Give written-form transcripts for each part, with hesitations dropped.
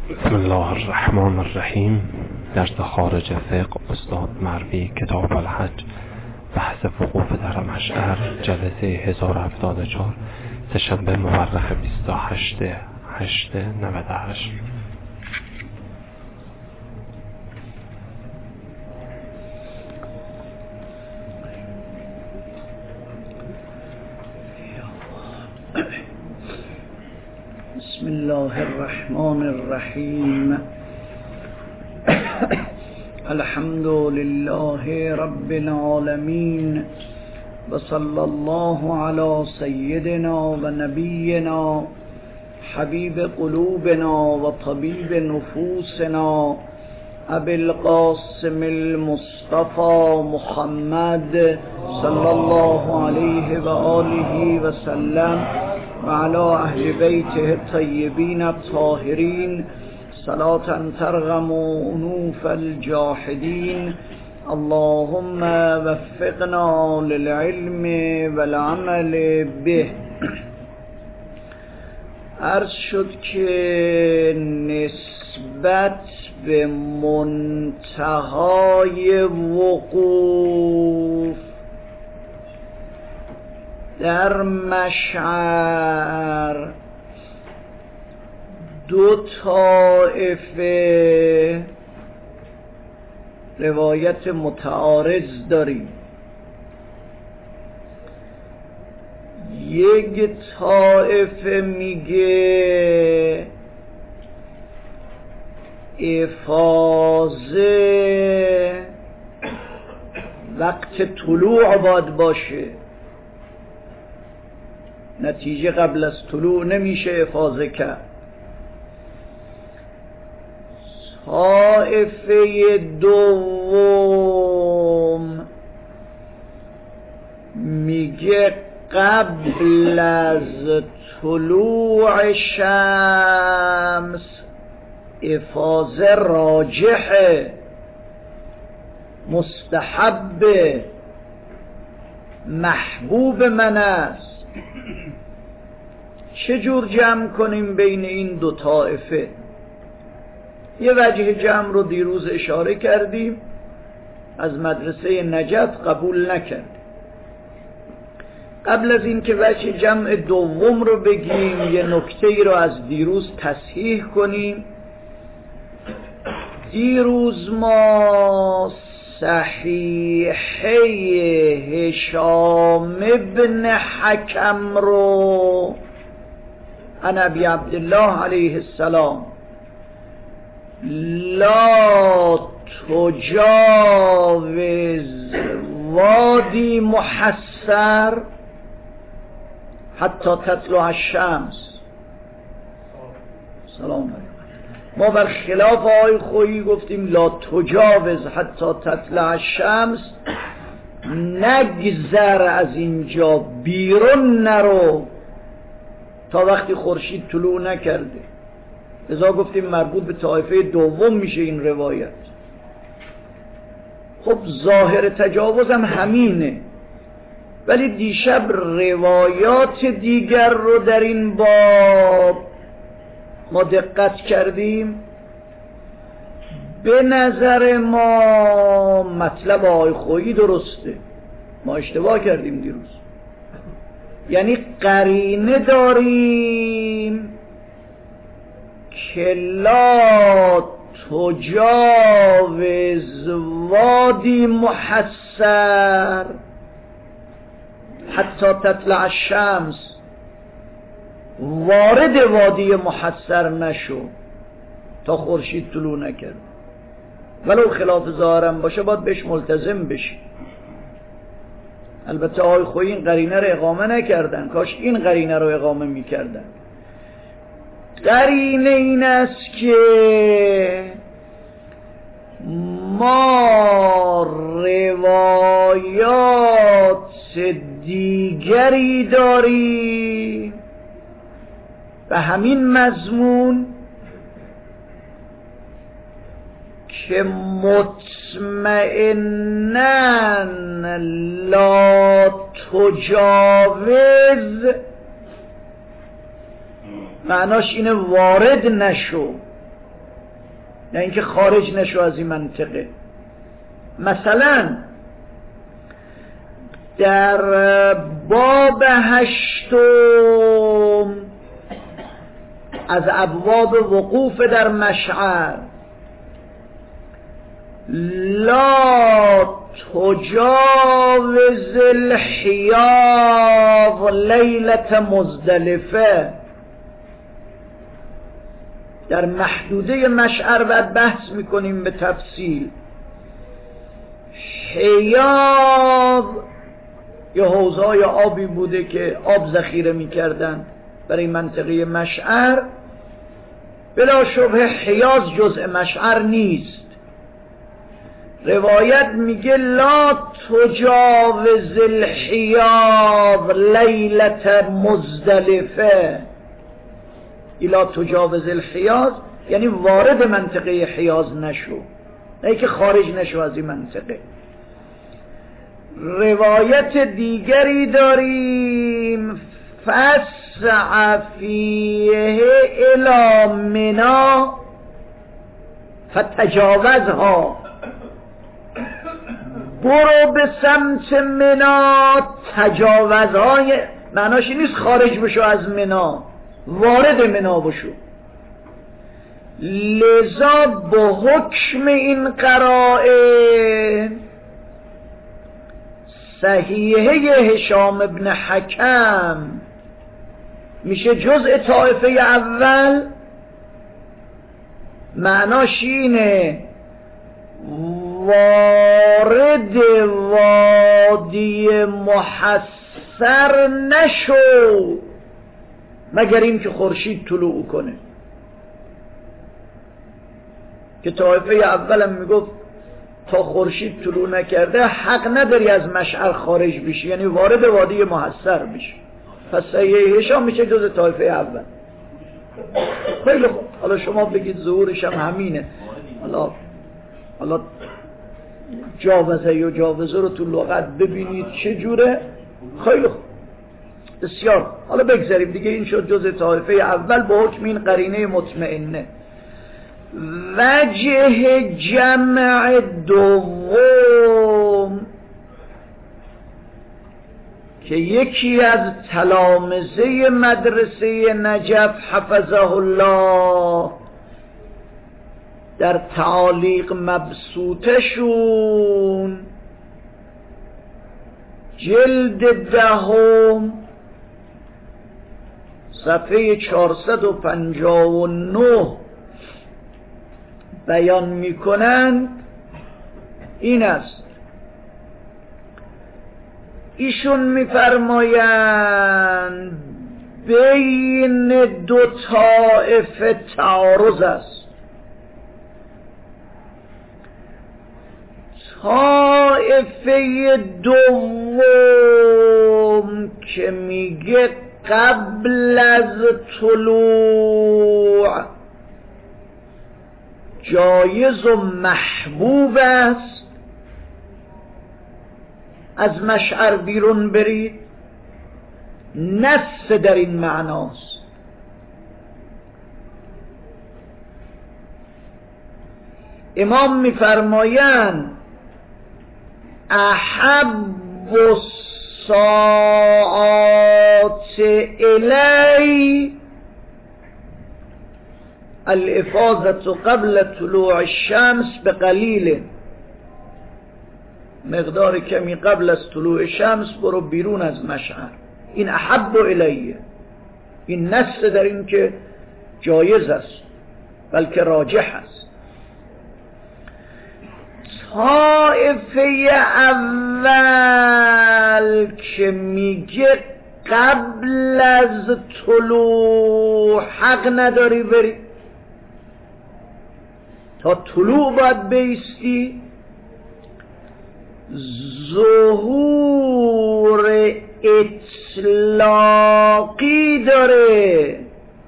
بسم الله الرحمن الرحیم. درس خارج فقه استاد مروی، کتاب الحج، بحث وقوف در مشعر، جلسه 1074، سه‌شنبه مورخ 28/8/98. بسم الله الرحمن الرحیم. الحمد لله رب العالمین و صلی الله علی سیدنا و نبینا حبیب قلوبنا و طبیب نفوسنا ابی القاسم المصطفى محمد صلی الله علیه و آله و سلم و علی اهل بیته الطیبین الطاهرین صلاة ترغم انوف الجاحدین. اللهم وفقنا للعلم والعمل به. عرض شد که نسبت به منتهای وقوف در مشعر دو طایفه روایت متعارض داریم. یک طایفه میگه افاضه وقت طلوع باید باشه، نتیجه قبل از طلوع نمیشه افاضه کرد. طایفه دوم میگه قبل از طلوع شمس افاضه راجحه، مستحب، محبوب من است. چجور جمع کنیم بین این دو طایفه؟ یه وجه جمع رو دیروز اشاره کردیم، از مدرسه نجات قبول نکردیم. قبل از این که وجه جمع دوم رو بگیم یه نکته ای رو از دیروز تصحیح کنیم. دیروز ما صحیحه هشام بن حکم رو عن ابی عبدالله علیه السلام لا تجاوز وادی محصر حتی تطلع الشمس. سلام علیکم. ما برخلاف آقای خویی گفتیم لا تجاوز حتی تطلع الشمس، نگذر از اینجا، بیرون نرو تا وقتی خورشید طلوع نکرده. لذا گفتیم مربوط به طایفه دوم میشه این روایت. خب ظاهر تجاوز هم همینه، ولی دیشب روایات دیگر رو در این باب ما دقت کردیم. به نظر ما مطلب آقای خویی درسته، ما اشتباه کردیم دیروز. یعنی قرینه داریم که لا تجاوز وادی محصر حتی تطلع الشمس، وارد وادی محصر نشو تا خورشید طلوع نکرد. ولو خلاف ظاهرم باشه باید بهش ملتزم بشی. البته آقای خویی این قرینه رو اقامه نکردن، کاش این قرینه رو اقامه میکردن. قرینه این است که ما روایات دیگری داریم به همین مضمون که مطمئناً لا تجاوز معناش اینه وارد نشو، نه اینکه خارج نشو از این منطقه. مثلا در باب 8 از ابواب وقوف در مشعر، لا تجاوز الحیاض لیلة مزدلفه، در محدوده مشعر بعد بحث میکنیم به تفصیل. حیاض یه حوضهای آبی بوده که آب ذخیره میکردن برای منطقه مشعر. بلا شبه حیاض جزء مشعر نیست. روایت میگه لا تجاوز الحیاض لیلة مزدلفه. لا تجاوز الحیاض یعنی وارد منطقه حیاض نشو، نه که خارج نشو از این منطقه. روایت دیگری داریم فسع فیه الی منی فتجاوزها، برو به سمت منی. تجاوزهای معناش نیست خارج بشو از منی، وارد منی بشو. لذا به حکم این قرائن صحیحه هشام ابن حکم میشه جزء طائفه اول. معناش اینه وارد وادی محصر نشو مگر این که خورشید طلوع کنه، که طائفه اولم میگفت تا خورشید طلوع نکرده حق نداری از مشعر خارج بشی، یعنی وارد وادی محصر بشی. پس صحیح هشام میشه جز طائفه اول. خیلی خوب، حالا شما بگید ظهورش هم همینه. حالا جاوزه یا جاوزه رو تو لغت ببینید چه جوره. خیلی خوب، بسیار. حالا بگذاریم دیگه، این شد جز طائفه اول به حکم این قرینه مطمئنه. وجه جمع دوم که یکی از تلامذه مدرسه نجف حفظه الله در تعالیق مبسوطشون جلد 10 صفحه 459 بیان میکنند این است. ایشون میفرمایند بین دو طائفه تعارض است. طائفه دوم که میگه قبل از طلوع جایز و محبوب است از مشعر بیرون برید، نص در این معناست. امام میفرمایند احب الساعات الی الافاضة قبل طلوع الشمس بقلیل، مقدار کمی قبل از طلوع شمس برو بیرون از مشعر. این احب الیه، این نص در این که جایز است بلکه راجح است. طائفه اول که میگه قبل از طلوع حق نداری بری، تا طلوع باید بایستی. ظهور اطلاقی داره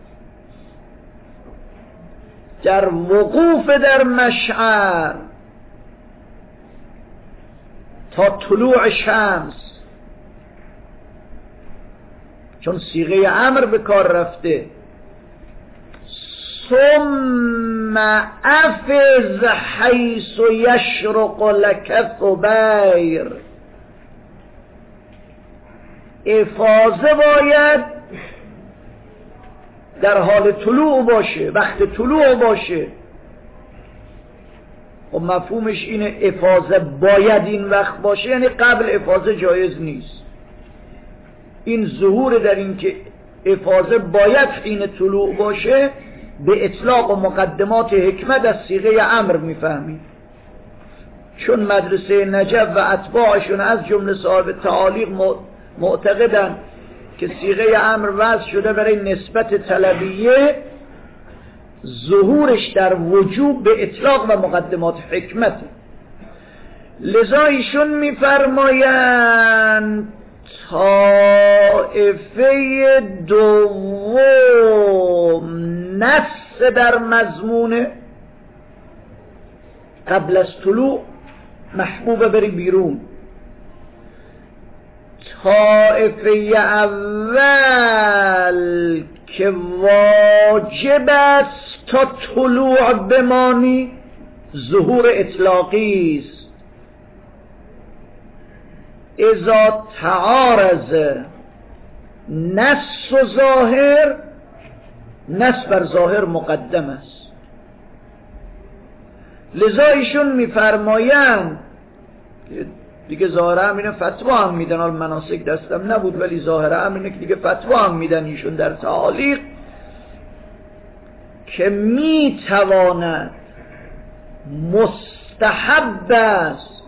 در وقوف در مشعر تا طلوع شمس، چون صیغه امر به کار رفته. ثم افز حیث یشرق لک ثبیر. افاضه باید در حال طلوع باشه، وقت طلوع باشه. و مفهومش اینه افاضه باید این وقت باشه، یعنی قبل افاضه جایز نیست. این ظهور در این که افاضه باید حین طلوع باشه به اطلاق و مقدمات حکمت از صیغه امر میفهمید، چون مدرسه نجف و اتباعشون از جمله صاحب تعالیق معتقدن که صیغه امر وضع شده برای نسبت طلبیه، ظهورش در وجوب به اطلاق و مقدمات حکمت. لذا ایشون میفرمایند طائفه دوم نص در مضمون قبل از طلوع محبوب بری بیرون، طائفه اول که واجب است تا طلوع بمانی ظهور اطلاقی است. اذا تعارض نص و ظاهر، نص بر ظاهر مقدم است. لذا ایشون میفرمایند دیگه ظاهر امینه فتوا هم میدن، حال مناسک دستم نبود ولی ظاهر امینه که دیگه فتوا هم میدن ایشون در تعالیق که میتواند مستحب است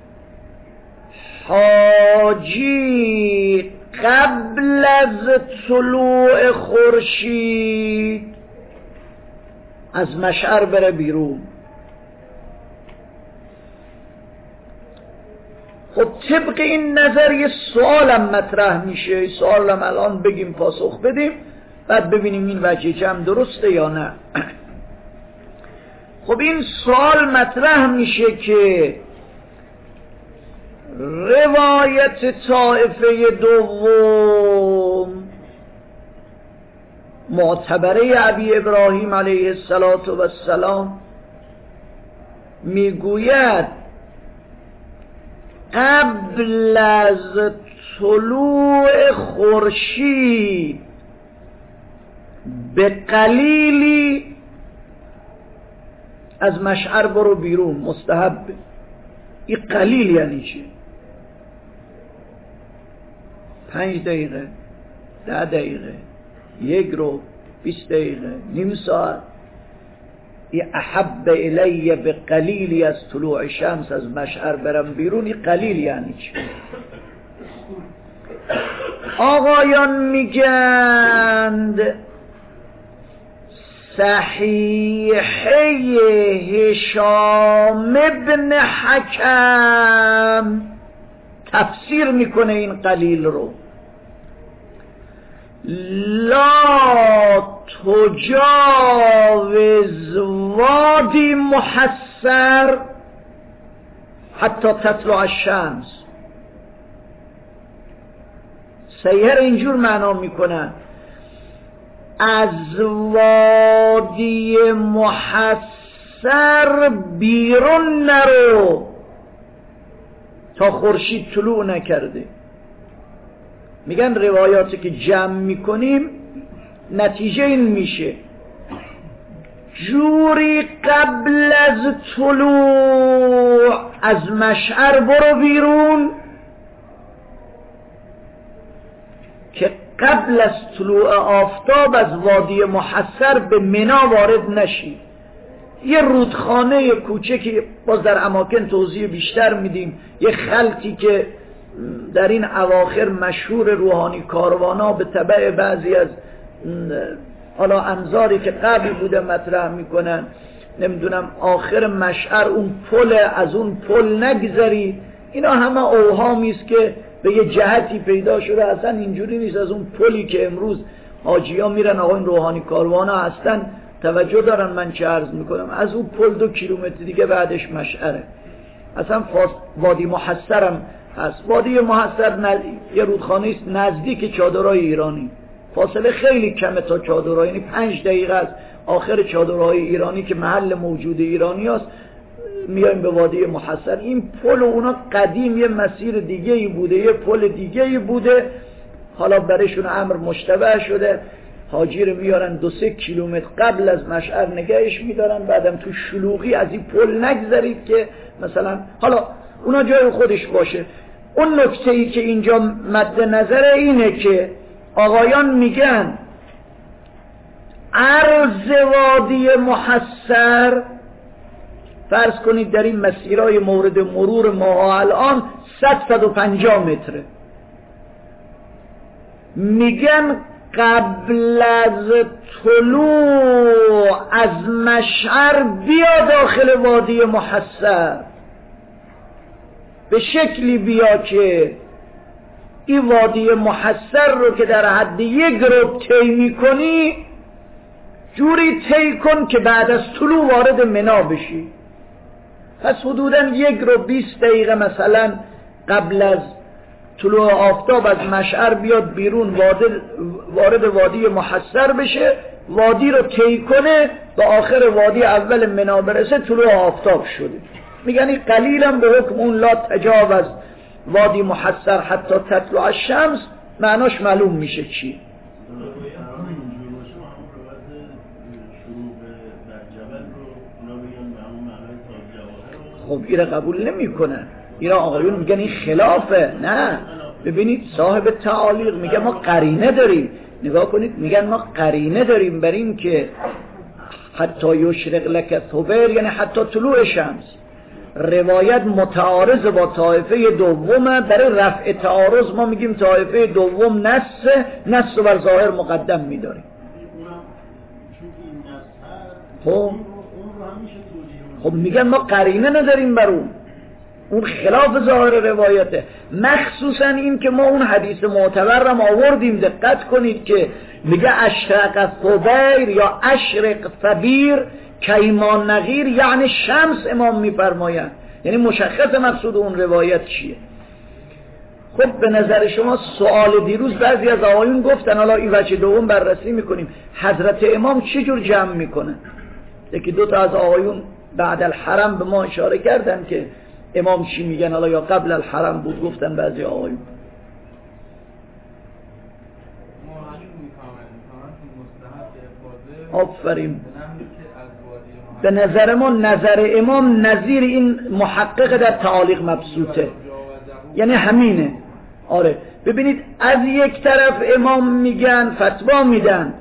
حاجی قبل از طلوع خورشید از مشعر بره بیرون. خب طبق این نظر یه سوالم مطرح میشه، سوالم الان بگیم پاسخ بدیم بعد ببینیم این وجه جمع درسته یا نه. خب این سوال مطرح میشه که روایت طائفه دوم معتبره ابی ابراهیم علیه السلام میگوید قبل از طلوع خورشید به قلیلی از مشعر برو بیرون، مستحب. این قلیل یعنی چی؟ 5 دقیقه، 10 دقیقه، 1 رو، 20 دقیقه، نیم ساعت. این احب الی به قلیلی از طلوع شمس از مشعر برم بیرون، این قلیل یعنی چی؟ آقایان میگند صحیحه هشام ابن حکم تفسیر میکنه این قلیل رو، لا تجاوز وادی محصر حتی تطلع الشمس. سیهر اینجور معنا میکنن از وادی محصر بیرون نرو تا خورشید طلوع نکرده. میگن روایاتی که جمع میکنیم نتیجه این میشه جوری قبل از طلوع از مشعر برو بیرون که قبل از طلوع آفتاب از وادی محصر به منی وارد نشی. یه رودخانه کوچکی باز در اماکن توضیح بیشتر میدیم، یه خلطی که در این اواخر مشهور روحانی کاروانا به تبع بعضی از حالا انظاری که قبل بوده مطرح میکنن، نمیدونم آخر مشعر اون پل، از اون پل نگذری، اینا همه اوهامیست که به یه جهتی پیدا شده، اصلا اینجوری نیست. از اون پلی که امروز حاجی ها میرن، آقا این روحانی کاروانا هستن توجه دارن من چه عرض میکنم، از اون پل 2 کیلومتر دیگه بعدش مشعره. اصلا وادی محصرم هست. وادی محصر یه رودخانه است نزدیک چادرای ایرانی، فاصله خیلی کمه تا چادرها، یعنی 5 دقیقه است. آخر چادرهای ایرانی که محل موجود ایرانی هست میایم به وادی محصر. این پل و اونا قدیم یه مسیر دیگه ای بوده، یه پل دیگه ای بوده، حالا برایشون امر مشتبه شده، حاجی رو میارن 2-3 کیلومتر قبل از مشعر نگهش میدارن، بعدم تو شلوغی از این پل نگذرید که مثلا حالا اونا جای خودش باشه. اون نکته ای که اینجا مد نظره اینه که آقایان میگن عرض وادی محصر فرض کنید در این مسیرهای مورد مرور ما الان 150 متره. میگن قبل از طلوع از مشعر بیا داخل وادی محصر، به شکلی بیا که این وادی محصر رو که در حد 1 ربع طی میکنی جوری طی کن که بعد از طلوع وارد منی بشی. پس حدوداً 1 ربع 20 دقیقه مثلا قبل از طلوع آفتاب از مشعر بیاد بیرون، وارد وادی محصر بشه، وادی رو طی کنه، به آخر وادی اول منی برسه، طلوع آفتاب شده. میگن این قلیلا به حکم اون لا تجاوز وادی محصر حتی تطلع الشمس معناش معلوم میشه چی. خب ایره قبول نمی کنن، ایره آقایون میگن این خلافه. نه ببینید صاحب تعالیق میگه ما قرینه داریم، نگاه کنید میگن ما قرینه داریم بر این که حتی یشرق لک ثبر، یعنی حتی طلوع شمس. روایت متعارض با طایفه دومه، برای رفع تعارض ما میگیم طایفه دوم نص بر ظاهر مقدم میداریم. خب میگن ما قرینه نداریم بر اون خلاف ظاهر روایته. مخصوصا این که ما اون حدیث معتبرم آوردیم، دقت کنید که میگه اشرق ثبیر یا اشرق ثبیر کیمان نغیر، یعنی شمس امام میفرمایند، یعنی مشخص مقصود اون روایت چیه. خب به نظر شما سوال دیروز بعضی از آقایون گفتن، حالا این وجه دوم بررسی میکنیم، حضرت امام چه جور جمع میکنن؟ یکی 2 تا از آقایون بعد الحرم به ما اشاره کردن که امام چی میگن، حالا یا قبل الحرم بود گفتن بعضی آقایون. آفرین. به نظر ما نظر امام نظیر این محقق در تعالیق مبسوطه، یعنی همینه. آره ببینید از یک طرف امام میگن فتوا میدن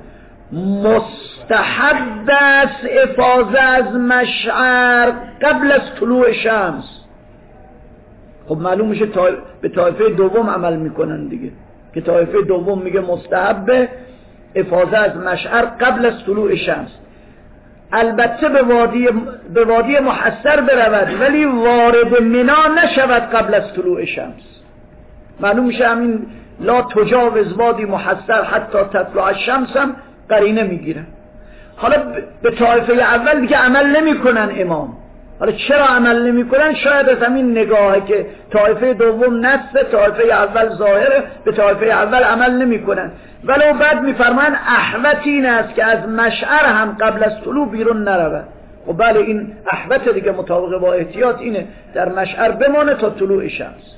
مستحب است افاضه از مشعر قبل از طلوع شمس. خب معلوم میشه به طایفه دوم عمل میکنن دیگه، که طایفه دوم میگه مستحب افاضه از مشعر قبل از طلوع شمس. البته به وادی محصر برود ولی وارد منی نشود قبل از طلوع شمس. معلوم میشه همین لا تجاوز وادی محصر حتی تطلع الشمس هم قرینه میگیرن. حالا به طایفه اول دیگه عمل نمیکنن امام. حالا چرا عمل نمیکنن؟ شاید از همین نگاهه که طایفه دوم نصه، طایفه اول ظاهره، به طایفه اول عمل نمیکنن. ولو بعد میفرمان احوط این است که از مشعر هم قبل از طلوع بیرون نرود. خب بله این احوط دیگه مطابق با احتیاط اینه در مشعر بمانه تا طلوع شمس.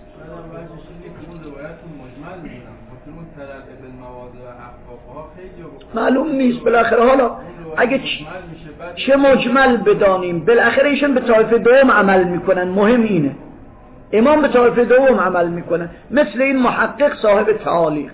معلوم نیست بالاخره، حالا اگه چه مجمل بدانیم بالاخره ایشون به طایفه دوم عمل میکنن، مهم اینه امام به طایفه دوم عمل میکنن، مثل این محقق صاحب تعالیق.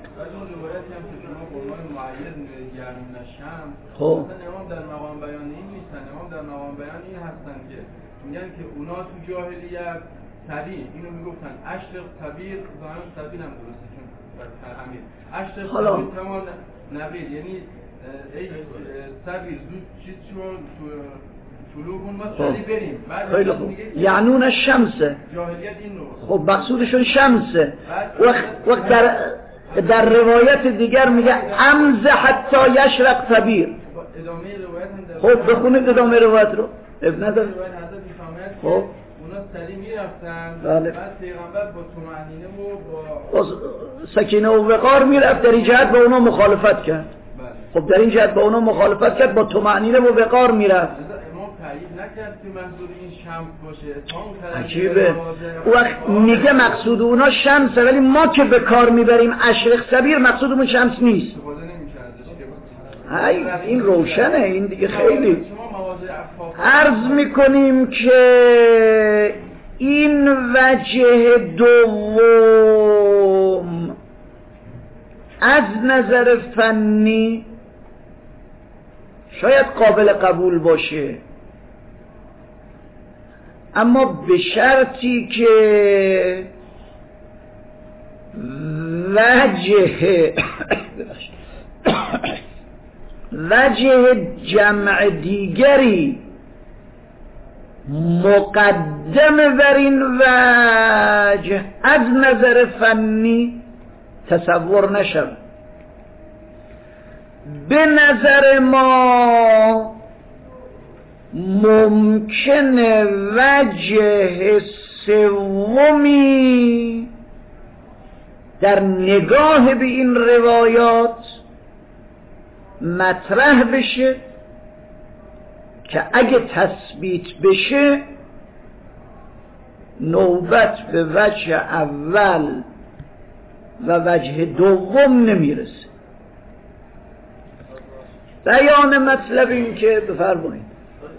خب امام در مقام بیان این نیستن، امام در مقام بیان این هستن که میگن که اونا تو جاهلیت طبیع اینو میگفتن اشرق طبیع، ظاهر طبیع هم درسته چون امیر اشرق طبیع تمام نبید، یعنی ای طبیع زود چیز شون طلوع کن ما سریع بریم. خیلی خوب، یعنون الشمسه، جاهلیت این نوع. خب مقصودشون شمسه. وقت در روایت دیگر میگه امز حتی یشرق طبیع. ادامه روایت هم خب بخونید ادامه روایت رو. ابن نداره. خب اونا سریع میرفتن، بعد پیغمبر با طمأنینه و با سکینه و وقار میرفت، در این جهت با اونا مخالفت کرد. بله. خب در این جهت با اونا مخالفت کرد، با طمأنینه و وقار میرفت. امام تایید نکرد که منظور این شمس باشه. عجیبه. او وقت میگه مقصود اونا شمسه، ولی ما که به کار میبریم اشرق صبیر مقصودمون شمس نیست. این روشنه، این دیگه خیلی عرض میکنیم که این وجه دوم از نظر فنی شاید قابل قبول باشه، اما به شرطی که وجه جمع دیگری مقدم بر این وجه از نظر فنی تصور نشود. به نظر ما ممکنه وجه سومی در نگاه به این روایات مطرح بشه که اگه تثبیت بشه نوبت به وجه اول و وجه دوم نمیرسه. بیان مطلب این که بفرمایید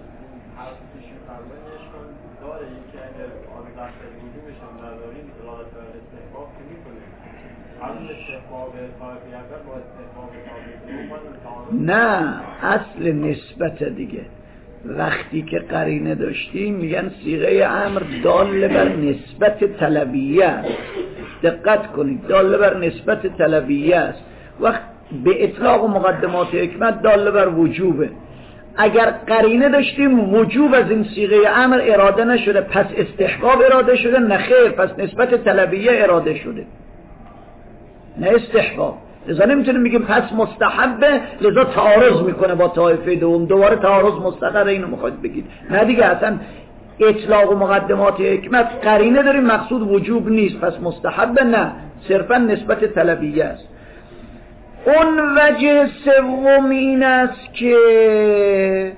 نه، اصل نسبت دیگه. وقتی که قرینه داشتیم میگن صیغه امر دال بر نسبت طلبیه است. دقت کنید، دال بر نسبت طلبیه است. وقت به اطلاق و مقدمات حکمت دال بر وجوبه. اگر قرینه داشتیم وجوب از این صیغه امر اراده نشده، پس استحباب اراده شده؟ نه خیر، پس نسبت طلبیه اراده شده، نه استحباب. لذا نمیتونیم بگیم پس مستحبه، لذا تعارض میکنه با طایفه دوم، دوباره تعارض مستقر اینو میخواید بگید. نه دیگه، اصلا اطلاق و مقدمات حکمت قرینه داریم، مقصود وجوب نیست، پس مستحبه نه، صرفا نسبت طلبیه است. اون وجه سوم این است که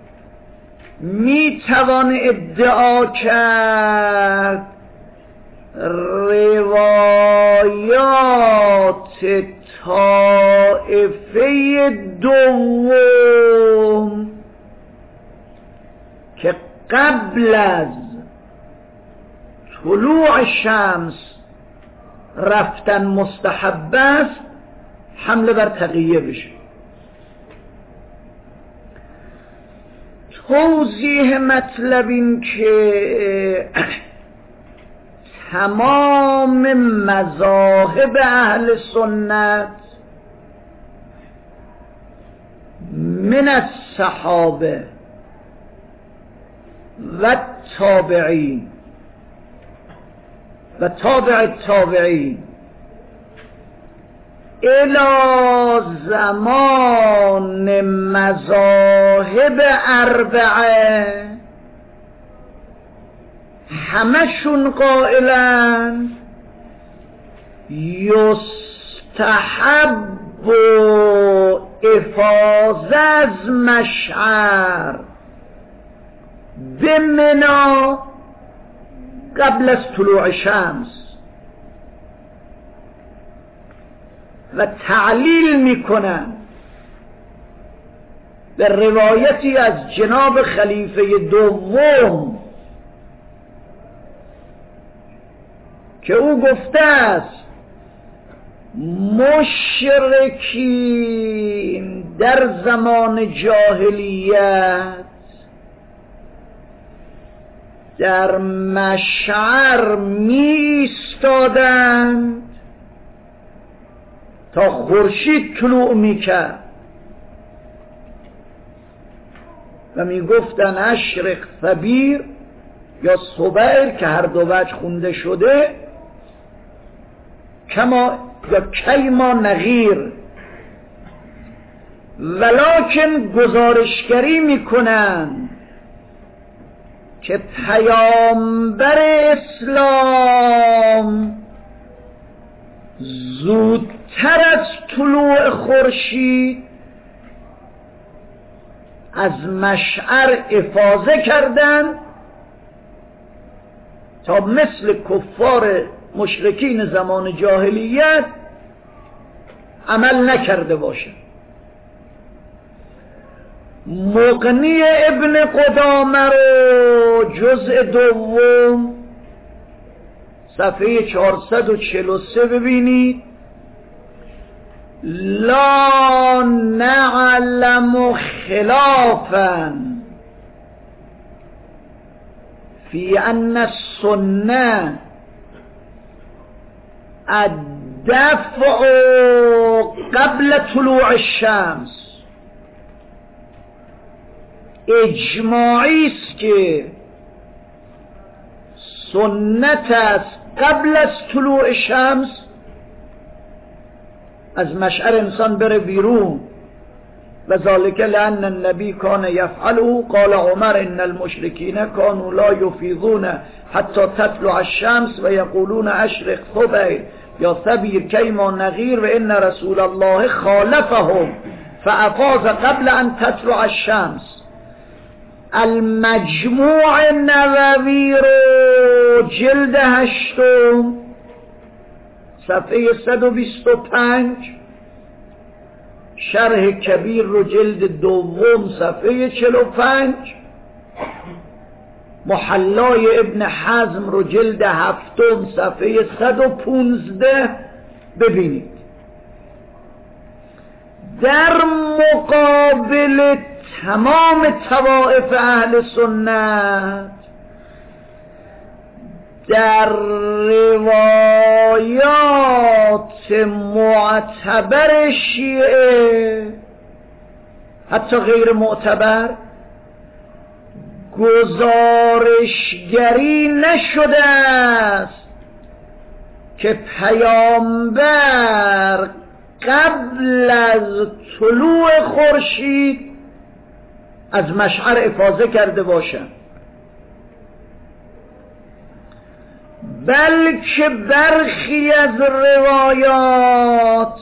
میتوان ادعا کرد روایات طائفه دوم که قبل از طلوع شمس رفتن مستحب است حمله بر تقیه بشه. توضیح مطلب این که تمام مذاهب اهل سنت من الصحابه و تابعین و تابع التابعین الى زمان مذاهب اربعه همشون قائلن یستحب افاضه از مشعر به منا قبل از طلوع شمس و تعلیل میکنن به روایتی از جناب خلیفه دوم که او گفته است مشرکین در زمان جاهلیت در مشعر میایستادند تا خورشید طلوع میکرد و میگفتن اشرق ثبیر یا صبیر که هر دو وجه خونده شده، کما یا کیما نغیر، ولکن گزارشگری میکنن که پیامبر اسلام زودتر از طلوع خورشید از مشعر افاضه کردن تا مثل کفار مشرکین زمان جاهلیت عمل نکرده باشه. مغنی ابن قدامه رو جزء دوم صفحه 443 ببینید. لا نعلم خلافا في أن السنة الدفع قبل طلوع الشمس. اجماعی است که سنت است قبل از طلوع شمس از مشعر انسان بره بیرون. و ذالک لأن النبی کان یفعله. قال عمر ان المشرکین کانوا لا یفیضون حتی تطلع الشمس و یقولون اشرق ثبیر یا ثبیر کیما نغیر و ان رسول الله خالفهم فافاض قبل ان تطلع الشمس. المجموع نووی رو جلد 8 صفحه 125، شرح کبیر رو جلد 2 صفحه 45، محلای ابن حزم رو جلد 7 صفحه 115 ببینید. در مقابل تمام طوائف اهل سنت در روایات معتبر شیعه حتی غیر معتبر گزارشگری نشده است که پیامبر قبل از طلوع خورشید از مشعر افاضه کرده باشند، بلکه برخی از روایات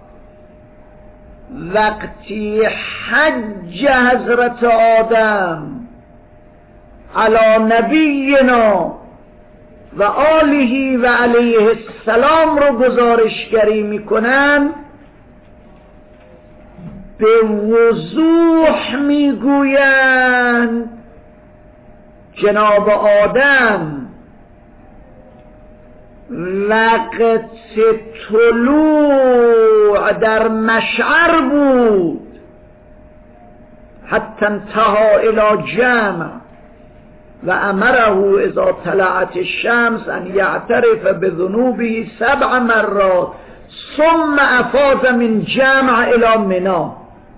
وقتی حج حضرت آدم علی نبینا و آله و علیه السلام رو گزارشگری میکنن، به وضوح میگویند جناب آدم وقت طلوع در مشعر بود حتی انتهى الى جمع و امره اذا طلعت الشمس ان یعترف بذنوبه 7 مرات ثم افاض من جمع الى منی.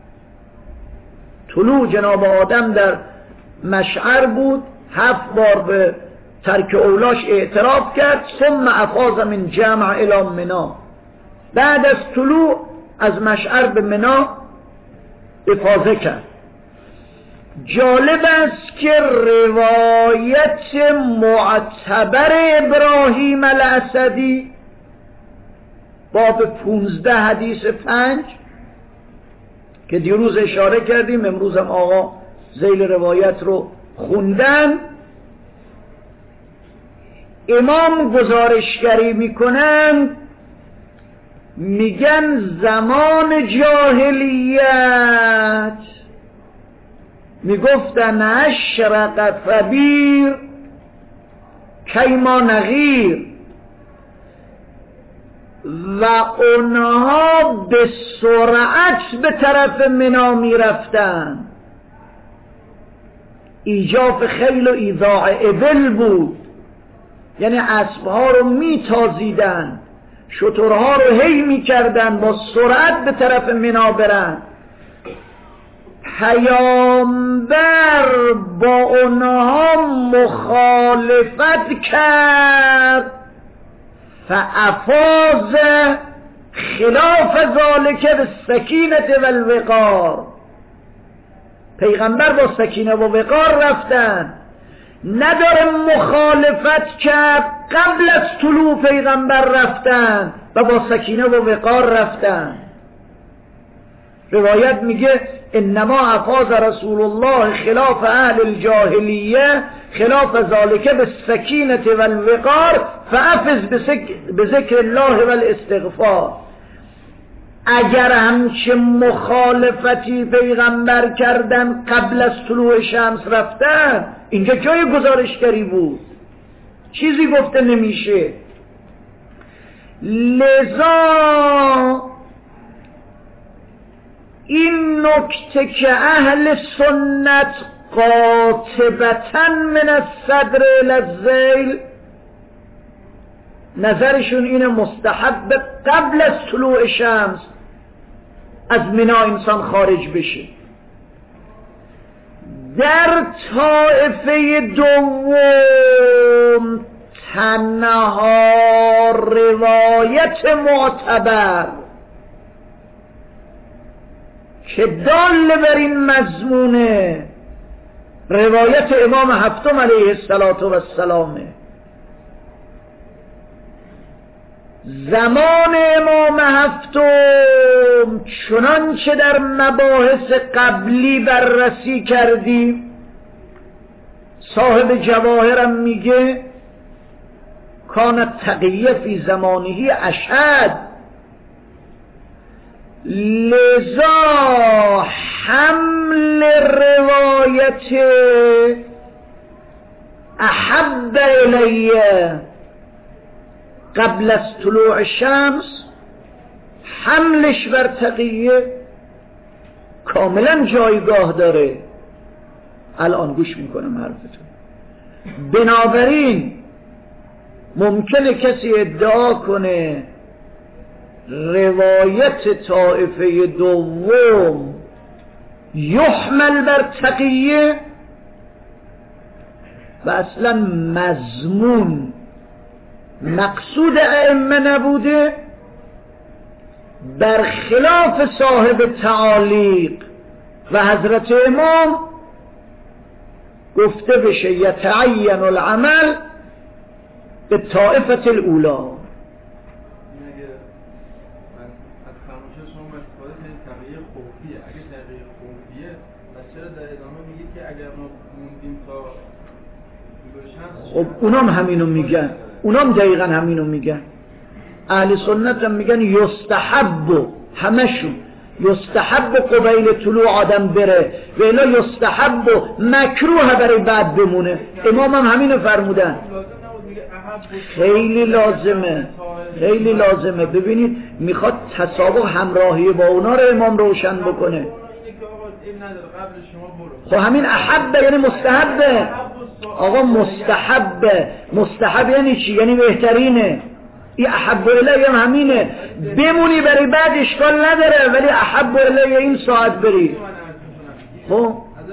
طلوع جناب آدم در مشعر بود، 7 بار به ترک اولاش اعتراف کرد، ثم افاض من جمع الى منی. بعد از طلوع از مشعر به منی افاضه کرد. جالب است که روایت معتبر ابراهیم الاسدی باب 15 حدیث 5 که دیروز اشاره کردیم، امروز هم آقا ذیل روایت رو خوندن، امام گزارشگری میکنن، میگن زمان جاهلیت میگفتن اشرق ثبیر کیما نغیر و اونها به سرعت به طرف منی میرفتن. ایجاف خیل و ایذاع ابل بود، یعنی اسبها رو میتازیدن، شترها رو هی میکردن با سرعت به طرف منی برن. پیامبر با اونها مخالفت کرد، فافاض خلاف ذالک بالسکینة والوقار. پیغمبر با سکینه و وقار رفتن، نداره مخالفت کرد، قبل از طلوع پیغمبر رفتن و با سکینه و وقار رفتن. روایت میگه انما افاض رسول الله خلاف اهل الجاهلیه خلاف ذالک بالسکینه والوقار فافز بذکر الله والاستغفار. اگر همچه مخالفتی پیغمبر کردن قبل از طلوع شمس رفتن، اینجا جای گزارشگری بود، چیزی گفته نمیشه. لذا این نکته که اهل سنت قاطبتاً من الصدر الى الذیل نظرشون اینه مستحب قبل از طلوع شمس از منی انسان خارج بشه. در طایفه دوم تنها روایت معتبر که دال بر این مضمونه روایت امام هفتم علیه السلام. زمان امام هفتم چنانچه در مباحث قبلی بررسی کردیم، صاحب جواهرم میگه کان تقیه فی زمانه اشد، لذا حمل روایت احب الیه قبل از طلوع شمس، حملش بر تقیه کاملا جایگاه داره. الان گوش میکنم حرفتون. بنابراین ممکنه کسی ادعا کنه روایت طائفه دوم یحمل بر تقیه و اصلا مضمون مقصود ائمه نبوده، برخلاف صاحب تعالیق و حضرت امام گفته بشه یتعین العمل به طائفه الاولا. خب اونام همینو میگن، اونام دقیقا همینو میگن. اهل سنت هم میگن یستحب، همشون یستحب قبیل طلوع آدم بره و الا یستحب مکروه برای بعد بمونه. امام هم همینو فرمودن. خیلی لازمه، خیلی لازمه. ببینید میخواد تسابق همراهی با اونا رو امام روشن بکنه. خب همین احب یعنی مستحبه آقا، مستحب یعنی چی؟ یعنی بهترینه. این احب الیه هم همینه، بمونی برای بعد اشکال نداره، ولی احب الیه این ساعت بری. خب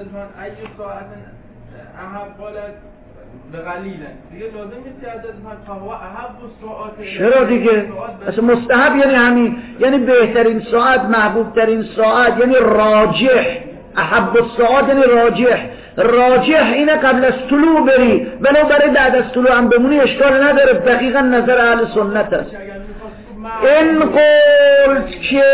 چرا دیگه؟ اصلا مستحب یعنی همین، یعنی بهترین ساعت، محبوب ترین ساعت، یعنی راجح. احب الساعات یعنی راجح اینه قبل از طلوع بری، ولو برای بعد از طلوع هم بمونی اشکال نداره. دقیقا نظر اهل سنت است. این قول که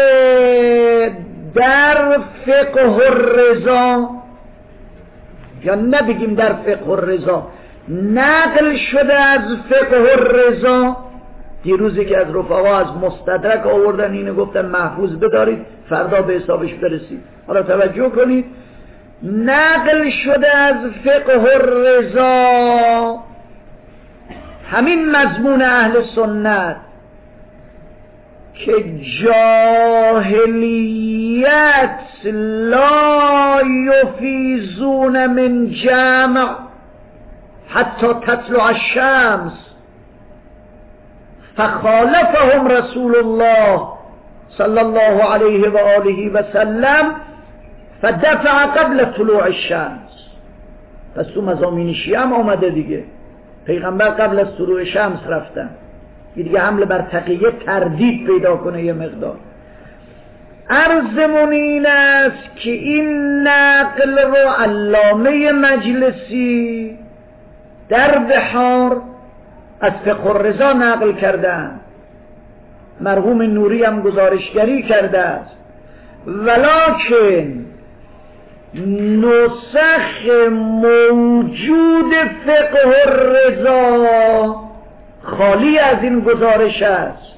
در فقه الرضا، یا نبگیم در فقه الرضا، نقل شده از فقه الرضا. دیروزی که از رفقا از مستدرک آوردن اینو گفتن محفوظ بدارید، فردا به حسابش برسید. حالا توجه کنید، نقل شده از فقه الرضا همین مضمون اهل سنت که جاهلیت لا یفیزون من جمع حتی تطلع الشمس فخالفهم رسول الله صلی الله علیه و آله و سلم فدفع قبل طلوع الشمس. پس تو مضامین شیعه هم آمده دیگه، پیغمبر قبل از طلوع شمس رفتن. دیگه حمله بر تقیه تردید پیدا کنه یه مقدار. عرضمون این است که این نقل رو علامه مجلسی در بحار از فقه الرضا نقل کردن، مرحوم نوری هم گزارشگری کرده است. ولکن نسخ موجود فقه الرضا خالی از این گزارش است،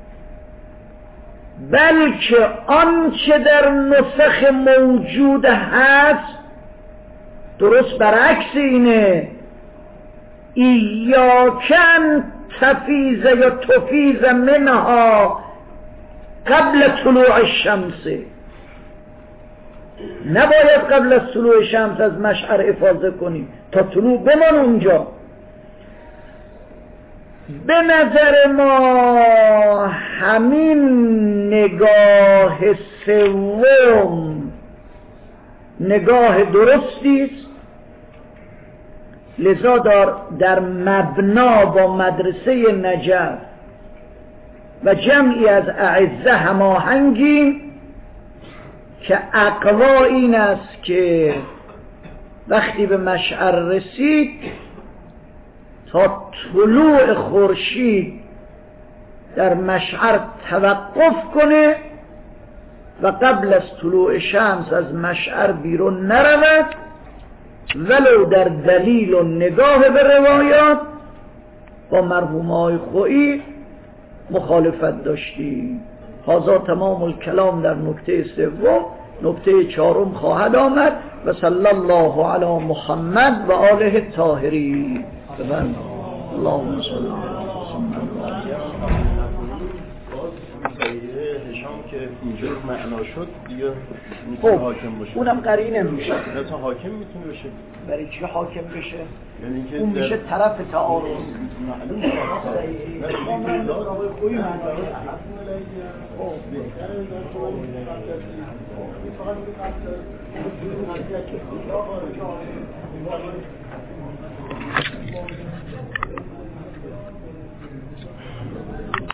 بلکه آنچه در نسخ موجود هست درست برعکس اینه. ایاکن تفیز یا تفیز منها قبل طلوع الشمس، نباید قبل از طلوع شمس از مشعر افاضه کنی، تا طلوع بمان اونجا. به نظر ما همین نگاه سوم نگاه درستی است، لذا در مبنا با مدرسه نجف و جمعی از اعزه هماهنگیم که اقوا این است که وقتی به مشعر رسید تا طلوع خورشید در مشعر توقف کنه و قبل از طلوع شمس از مشعر بیرون نرود، ولو در دلیل و نگاه به روایات با مرحومای خویی مخالفت داشتیم. هذا تمام الکلام در نکته سوم. نکته چهارم خواهد آمد. و صلی الله علی محمد و آله الطاهرین. اللهم صل هشام که اینجور معنا شد دیگه میتونه حاکم باشه. اونم قرینه میشه. مثلا حاکم میتونه بشه. برای چی حاکم بشه؟ یعنی که اون میشه طرف تعارض. معلوم